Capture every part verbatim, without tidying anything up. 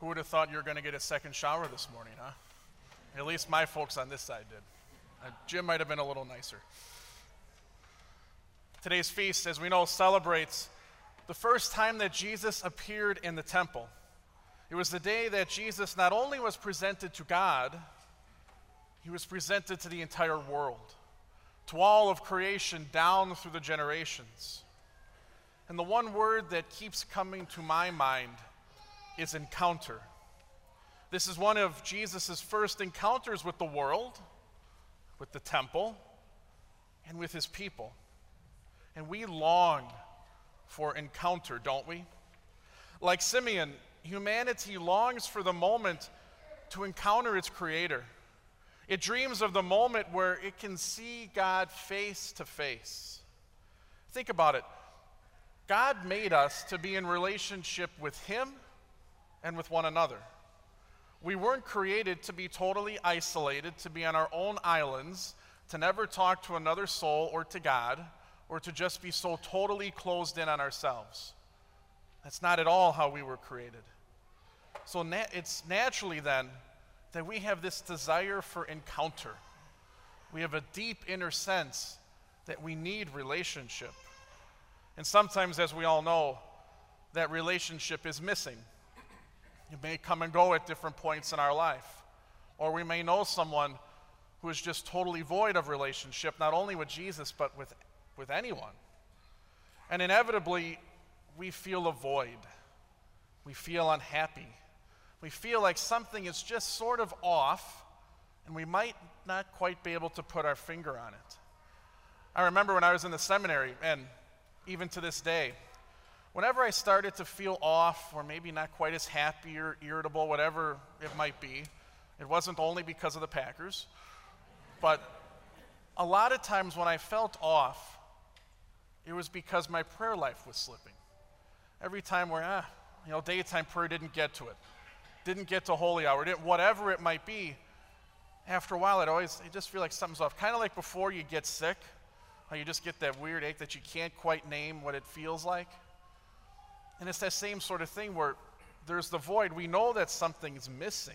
Who would have thought you were going to get a second shower this morning, huh? At least my folks on this side did. Uh, Jim might have been a little nicer. Today's feast, as we know, celebrates the first time that Jesus appeared in the temple. It was the day that Jesus not only was presented to God, he was presented to the entire world, to all of creation down through the generations. And the one word that keeps coming to my mind is encounter. This is one of Jesus' first encounters with the world, with the temple, and with his people. And we long for encounter, don't we? Like Simeon, humanity longs for the moment to encounter its Creator. It dreams of the moment where it can see God face to face. Think about it. God made us to be in relationship with him and with one another. We weren't created to be totally isolated, to be on our own islands, to never talk to another soul or to God, or to just be so totally closed in on ourselves. That's not at all how we were created. So na- it's naturally then that we have this desire for encounter. We have a deep inner sense that we need relationship. And sometimes, as we all know, that relationship is missing. It may come and go at different points in our life. Or we may know someone who is just totally void of relationship, not only with Jesus, but with, with anyone. And inevitably, we feel a void. We feel unhappy. We feel like something is just sort of off, and we might not quite be able to put our finger on it. I remember when I was in the seminary, and even to this day, whenever I started to feel off, or maybe not quite as happy or irritable, whatever it might be, it wasn't only because of the Packers, but a lot of times when I felt off, it was because my prayer life was slipping. Every time where, ah, you know, daytime prayer didn't get to it, didn't get to holy hour, didn't, whatever it might be, after a while, it always, it just feel like something's off. Kind of like before you get sick, how you just get that weird ache that you can't quite name what it feels like. And it's that same sort of thing where there's the void. We know that something's missing.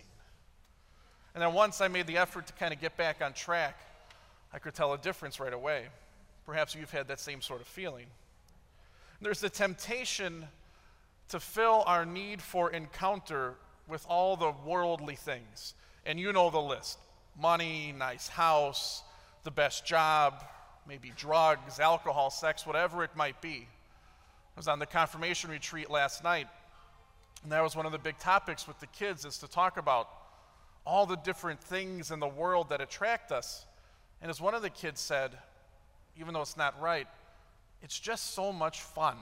And then once I made the effort to kind of get back on track, I could tell a difference right away. Perhaps you've had that same sort of feeling. There's the temptation to fill our need for encounter with all the worldly things. And you know the list. Money, nice house, the best job, maybe drugs, alcohol, sex, whatever it might be. I was on the confirmation retreat last night, and that was one of the big topics with the kids, is to talk about all the different things in the world that attract us. And as one of the kids said, even though it's not right, it's just so much fun.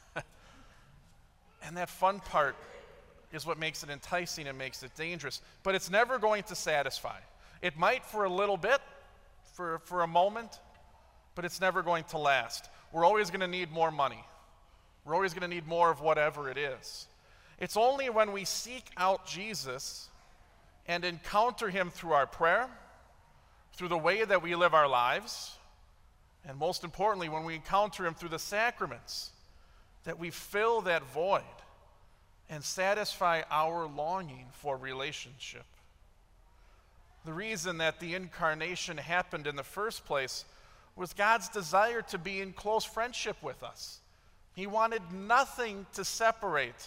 And that fun part is what makes it enticing and makes it dangerous. But it's never going to satisfy. It might for a little bit, for, for a moment, but it's never going to last. We're always going to need more money. We're always going to need more of whatever it is. It's only when we seek out Jesus and encounter him through our prayer, through the way that we live our lives, and most importantly, when we encounter him through the sacraments, that we fill that void and satisfy our longing for relationship. The reason that the incarnation happened in the first place was God's desire to be in close friendship with us. He wanted nothing to separate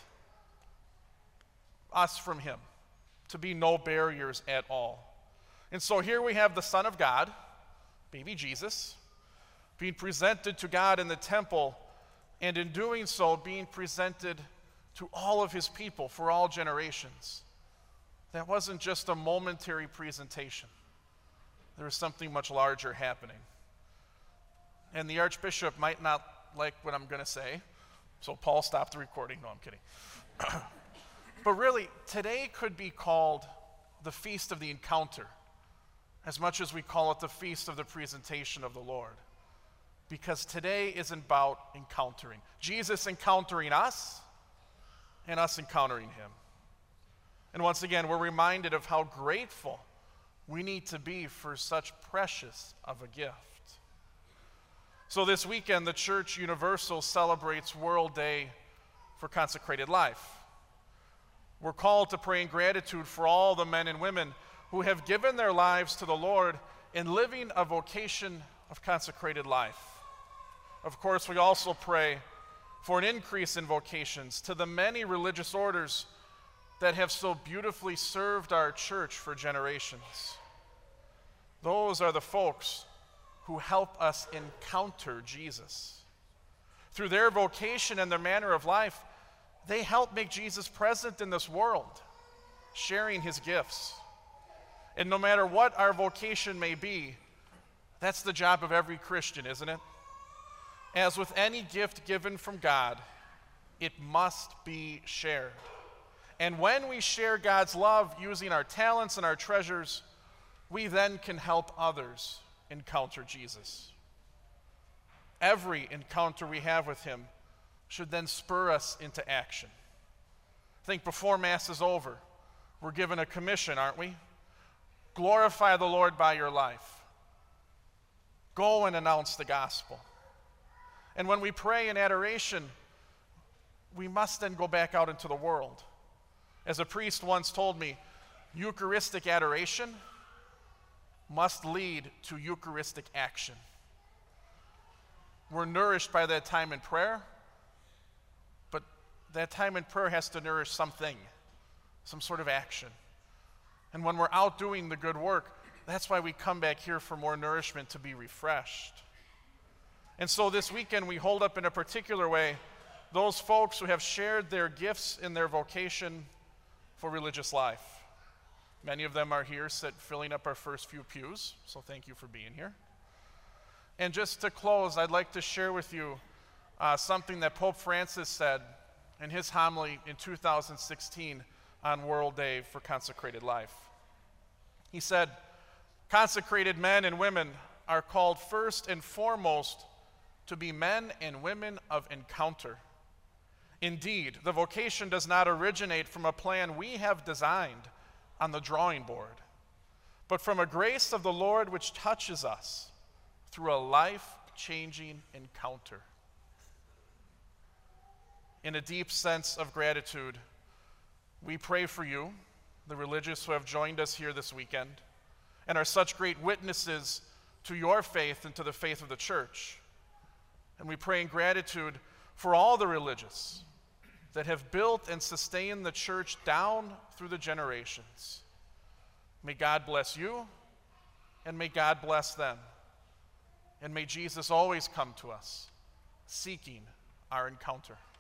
us from him, to be no barriers at all. And so here we have the Son of God, baby Jesus, being presented to God in the temple, and in doing so, being presented to all of his people for all generations. That wasn't just a momentary presentation. There was something much larger happening. And the Archbishop might not like what I'm going to say, so Paul, stop the recording. No, I'm kidding. But really, today could be called the Feast of the Encounter, as much as we call it the Feast of the Presentation of the Lord. Because today is about encountering. Jesus encountering us, and us encountering him. And once again, we're reminded of how grateful we need to be for such precious of a gift. So this weekend, the Church Universal celebrates World Day for Consecrated Life. We're called to pray in gratitude for all the men and women who have given their lives to the Lord in living a vocation of consecrated life. Of course, we also pray for an increase in vocations to the many religious orders that have so beautifully served our church for generations. Those are the folks who help us encounter Jesus. Through their vocation and their manner of life, they help make Jesus present in this world, sharing his gifts. And no matter what our vocation may be, that's the job of every Christian, isn't it? As with any gift given from God, it must be shared. And when we share God's love using our talents and our treasures, we then can help others encounter Jesus. Every encounter we have with him should then spur us into action. I think before Mass is over, we're given a commission, aren't we? Glorify the Lord by your life. Go and announce the gospel. And when we pray in adoration, we must then go back out into the world. As a priest once told me, Eucharistic adoration must lead to Eucharistic action. We're nourished by that time in prayer, but that time in prayer has to nourish something, some sort of action. And when we're out doing the good work, that's why we come back here for more nourishment, to be refreshed. And so this weekend we hold up in a particular way those folks who have shared their gifts in their vocation for religious life. Many of them are here, sit, filling up our first few pews, so thank you for being here. And just to close, I'd like to share with you uh, something that Pope Francis said in his homily in two thousand sixteen on World Day for Consecrated Life. He said, "Consecrated men and women are called first and foremost to be men and women of encounter. Indeed, the vocation does not originate from a plan we have designed on the drawing board, but from a grace of the Lord which touches us through a life-changing encounter." In a deep sense of gratitude, we pray for you, the religious who have joined us here this weekend, and are such great witnesses to your faith and to the faith of the church. And we pray in gratitude for all the religious that have built and sustained the church down through the generations. May God bless you, and may God bless them. And may Jesus always come to us, seeking our encounter.